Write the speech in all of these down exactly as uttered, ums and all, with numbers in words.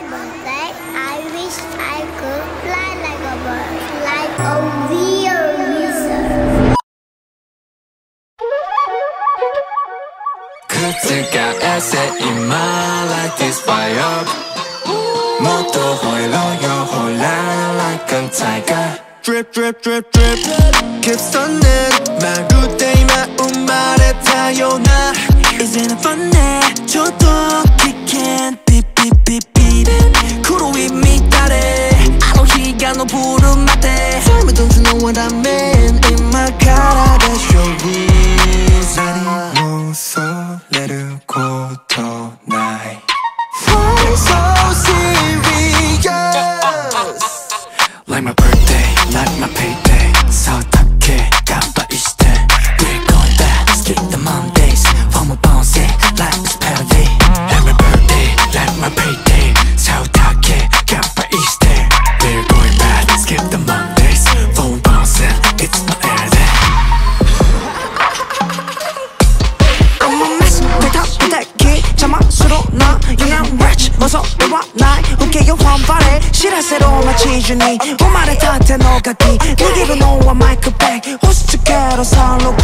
birthday, I wish I could fly like a bird, like a real wizard. 그때가 set in my like this fire 모두 홀로요 홀라 like a tiger Drip drip drip drip 깁서는 마루데이 마음 말에 타요나 이제는 뻔해 저도 기캔 삐삐삐삐 구로 위 밑아래 아로히가 너 부른 마대 Tell me don't you know what I mean In my car that's your rules 날이 무서워내려고 tonight Why so serious Like my birthday, like my payday 서답게 깜빡이시대 We're going back, skip the Mondays Formal bouncing like it's parody Like my birthday, like my payday 서답게 깜빡이시대 We're going back, skip the Mondays Formal bouncing, it's my everyday I'm a mess, 대답대기 자막수로 나 영양 rich 어서 내와 날 웃게요 환발해 실화새로 마치주니 오만의 탓에 너가기 내기로 놓아 마이크백 호스트캐로 살로구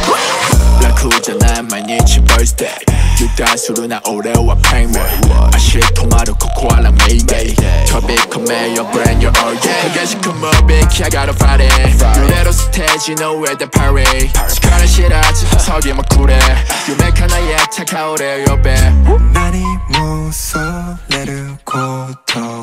라쿠잖아 my niche birthday 유다수로 나 오레오와 팽매 아시 토마토 코코아랑 매일매일 트로피컬 your brand your all day 그게 시큰 무비키 I gotta fight it 노래로 스테이지 nowhere the party 시간을 싫어하지 석이 막 쿨해 유맥 하나에 착하오래 your bad 많이 무서워 내려고 더